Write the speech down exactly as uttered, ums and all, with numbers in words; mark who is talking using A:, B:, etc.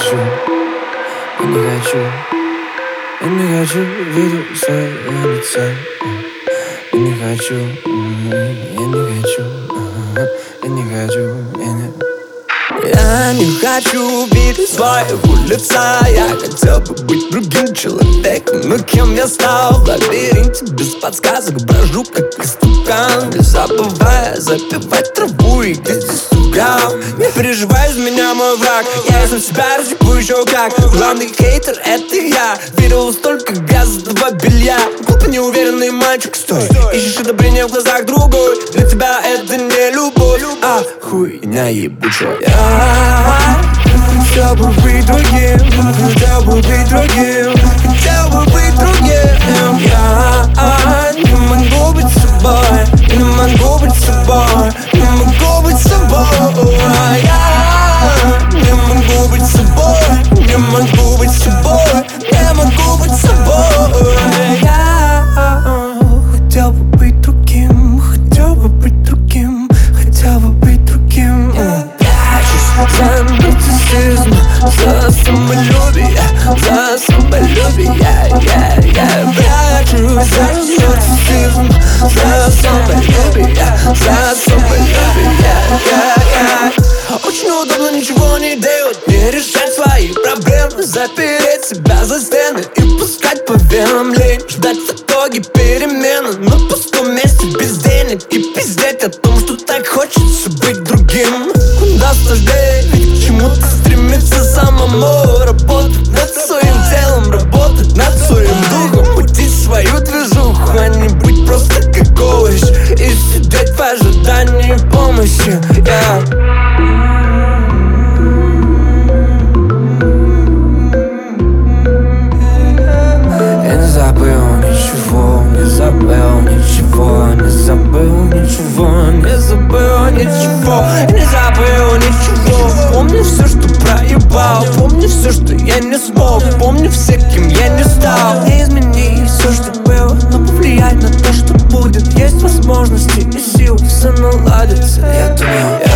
A: хочу, я не хочу, я не хочу видеть свое лицо. Я не хочу, я не хочу, я не хочу, я не... Я не хочу видеть своего лица. Я хотел бы быть другим человеком, но кем я стал? В лабиринте без подсказок брожу, как истукан, не забывая запивать траву и где здесь сугал. Не переживай, из меня мой враг, я сам себя разъебу еще как. Главный хейтер — это я. Видел столько грязного белья. Глупо неуверенный мальчик, стой. Ищешь одобрение в глазах другой. Для тебя это не любовь, а хуйня ебучая. Я хотел бы быть другим, хотел бы быть другим, хотел бы быть другим. Я не могу быть собой, не могу быть собой, не могу быть собой. Я не могу быть собой, не могу быть собой, не могу быть собой. Я хотел бы быть другим, хотел бы быть другим, хотел бы быть другим. За нарциссизм, за самолюбие, за самолюбие, я, я прячусь за нарциссизм, за самолюбие, за самолюбие, я, я. Очень удобно ничего не делать, не решать свои проблемы, запереть себя за стены и пускать по венам лень, ждать в итоге перемены на пустом месте без денег и пиздеть о том, что так хочется быть другим. Куда сложнее, ведь к чему-то стремиться самому. Работать над своим телом, работать над своим духом, пустить свою движуху, а не быть просто как овощ и сидеть в ожидании помощи. Yeah. Я не забыл ничего, не забыл ничего, не забыл ничего, не забыл ничего, не забыл ничего. Помню все, что проебал, помню все, что я не смог, помню все, кем я не стал. Не изменить все, что было, но повлиять на то, что будет. Есть возможности и силы, все наладится. Я думаю,